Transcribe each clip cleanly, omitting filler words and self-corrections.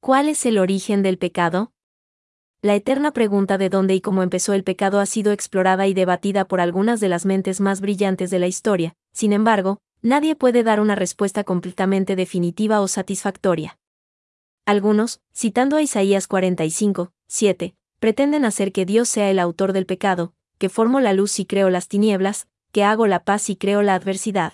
¿Cuál es el origen del pecado? La eterna pregunta de dónde y cómo empezó el pecado ha sido explorada y debatida por algunas de las mentes más brillantes de la historia. Sin embargo, nadie puede dar una respuesta completamente definitiva o satisfactoria. Algunos, citando a Isaías 45, 7, pretenden hacer que Dios sea el autor del pecado, que formo la luz y creo las tinieblas, que hago la paz y creo la adversidad.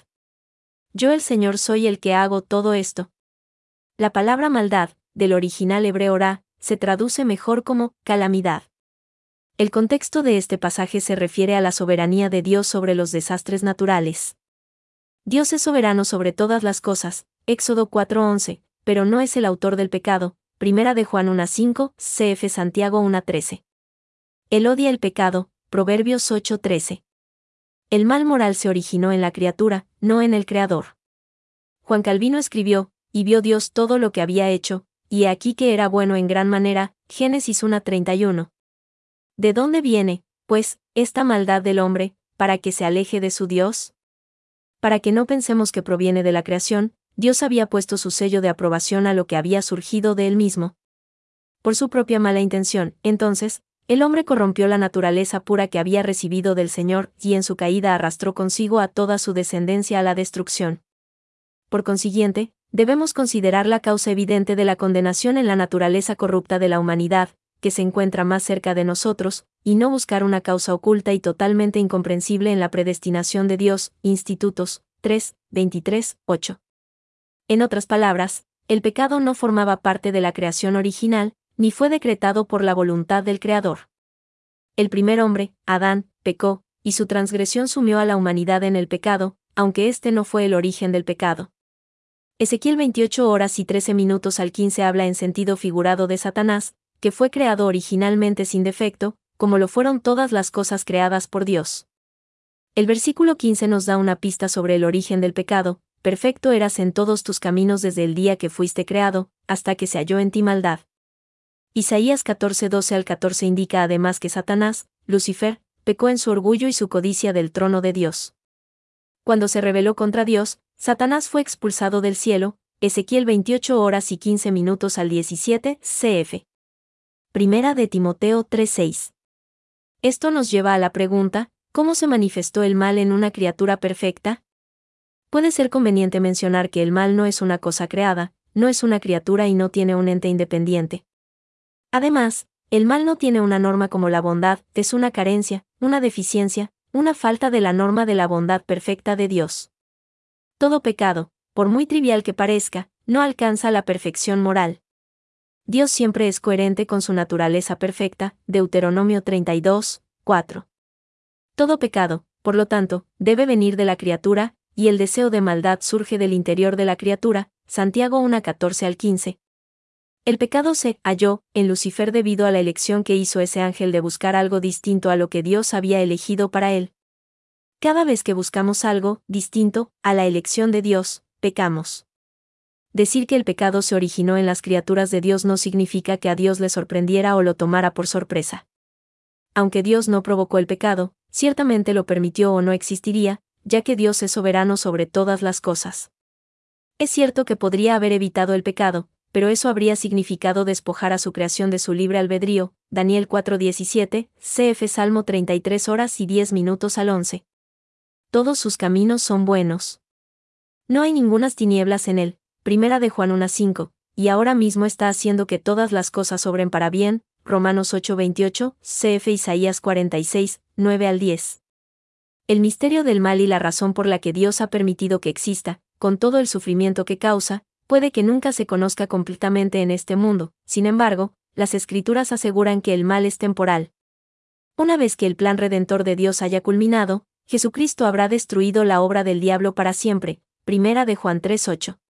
Yo el Señor soy el que hago todo esto. La palabra maldad, del original hebreo ra, se traduce mejor como calamidad. El contexto de este pasaje se refiere a la soberanía de Dios sobre los desastres naturales. Dios es soberano sobre todas las cosas, Éxodo 4:11, pero no es el autor del pecado, Primera de Juan 1:5, cf. Santiago 1:13. Él odia el pecado, Proverbios 8:13. El mal moral se originó en la criatura, no en el Creador. Juan Calvino escribió, y vio Dios todo lo que había hecho, y he aquí que era bueno en gran manera, Génesis 1:31. ¿De dónde viene, pues, esta maldad del hombre, para que se aleje de su Dios? Para que no pensemos que proviene de la creación, Dios había puesto su sello de aprobación a lo que había surgido de él mismo. Por su propia mala intención, entonces, el hombre corrompió la naturaleza pura que había recibido del Señor, y en su caída arrastró consigo a toda su descendencia a la destrucción. Por consiguiente, debemos considerar la causa evidente de la condenación en la naturaleza corrupta de la humanidad, que se encuentra más cerca de nosotros, y no buscar una causa oculta y totalmente incomprensible en la predestinación de Dios. Institutos 3, 23, 8. En otras palabras, el pecado no formaba parte de la creación original, ni fue decretado por la voluntad del Creador. El primer hombre, Adán, pecó, y su transgresión sumió a la humanidad en el pecado, aunque este no fue el origen del pecado. Ezequiel 28:13 al 15 habla en sentido figurado de Satanás, que fue creado originalmente sin defecto, como lo fueron todas las cosas creadas por Dios. El versículo 15 nos da una pista sobre el origen del pecado: perfecto eras en todos tus caminos desde el día que fuiste creado, hasta que se halló en ti maldad. Isaías 14:12 al 14 indica además que Satanás, Lucifer, pecó en su orgullo y su codicia del trono de Dios. Cuando se rebeló contra Dios, Satanás fue expulsado del cielo, Ezequiel 28:15 al 17, cf. Primera de Timoteo 3:6. Esto nos lleva a la pregunta, ¿cómo se manifestó el mal en una criatura perfecta? Puede ser conveniente mencionar que el mal no es una cosa creada, no es una criatura y no tiene un ente independiente. Además, el mal no tiene una norma como la bondad, es una carencia, una deficiencia, una falta de la norma de la bondad perfecta de Dios. Todo pecado, por muy trivial que parezca, no alcanza la perfección moral. Dios siempre es coherente con su naturaleza perfecta, Deuteronomio 32, 4. Todo pecado, por lo tanto, debe venir de la criatura, y el deseo de maldad surge del interior de la criatura, Santiago 1:14 al 15. El pecado se halló en Lucifer debido a la elección que hizo ese ángel de buscar algo distinto a lo que Dios había elegido para él. Cada vez que buscamos algo distinto a la elección de Dios, pecamos. Decir que el pecado se originó en las criaturas de Dios no significa que a Dios le sorprendiera o lo tomara por sorpresa. Aunque Dios no provocó el pecado, ciertamente lo permitió o no existiría, ya que Dios es soberano sobre todas las cosas. Es cierto que podría haber evitado el pecado, pero eso habría significado despojar a su creación de su libre albedrío, Daniel 4:17, cf. Salmo 33:10 al 11. Todos sus caminos son buenos. No hay ningunas tinieblas en él, Primera de Juan 1:5, y ahora mismo está haciendo que todas las cosas obren para bien, Romanos 8:28, cf. Isaías 46, 9 al 10. El misterio del mal y la razón por la que Dios ha permitido que exista, con todo el sufrimiento que causa, puede que nunca se conozca completamente en este mundo. Sin embargo, las Escrituras aseguran que el mal es temporal. Una vez que el plan redentor de Dios haya culminado, Jesucristo habrá destruido la obra del diablo para siempre. Primera de Juan 3:8.